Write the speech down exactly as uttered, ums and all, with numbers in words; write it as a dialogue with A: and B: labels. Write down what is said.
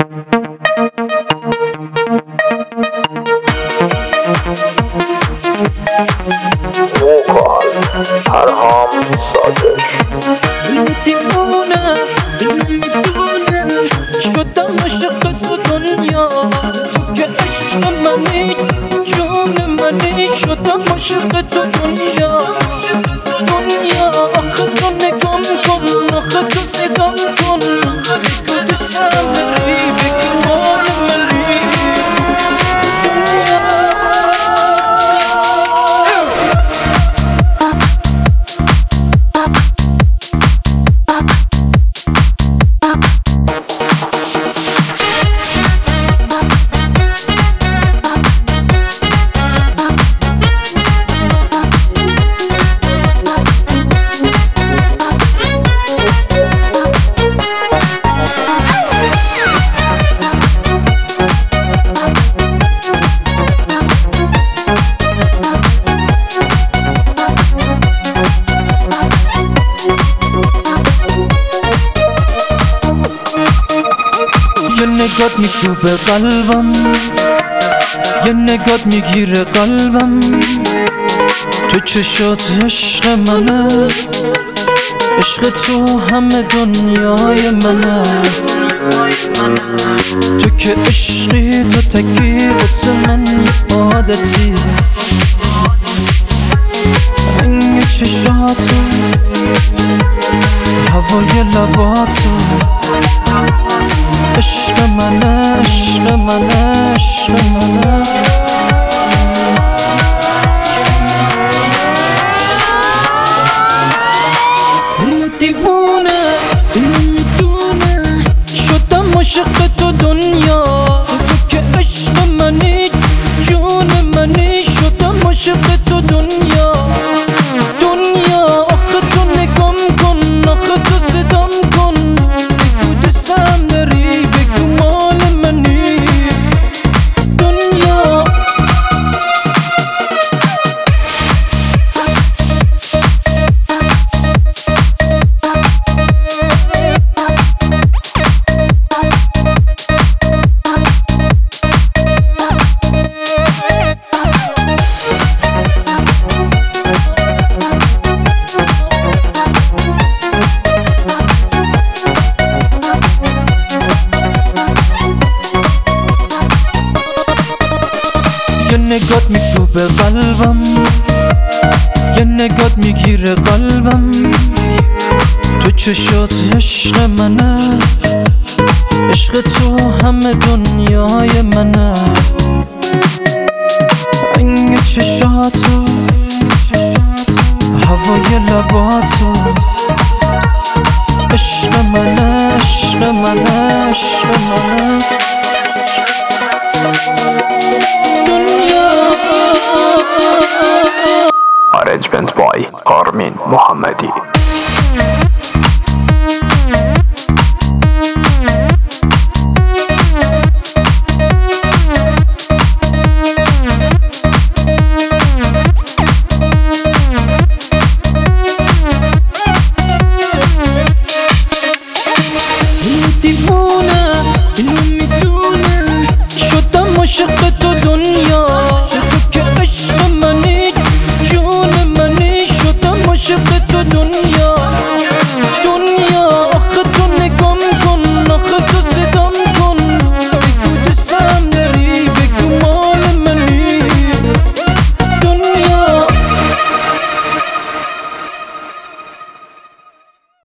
A: وقال پرهام صادق
B: دیوونه دیوونه شدم عاشق تو دنیا، تو که عشق منی جون منی، شدم عاشق تو دنیا دنیا. آخه تو نگام کن، آخه تو سگام کن، تو دوستم داری بگی مال منی یه نگات میکوبه قلبم، یه نگات میگیره قلبم، تو چشات عشق منه، عشق تو همه دنیای منه، تو که عشقی تو تکی واسه من یه عادتی، رنگ چشاتو هوای لباتو، عشق منه عشق منه عشق منه. یه دیوونه اینو میدونه شدم عاشق تو دنیا، تو که عشق منی جون منی، شدم عاشق تو دنیا دنیا. آخه تو نگام کن، آخه تو صدام کن، بگو دوستم داری بگو مال منی دنیا. یه نگات میکوبه قلبم، یه نگات میگیره قلبم، تو چشات عشق منه، عشق تو همه دنیای منه، رنگ چشاتو هوای لباتو، عشق منه عشق منه عشق منه.
A: Arrangement by Carmine Mohammadi.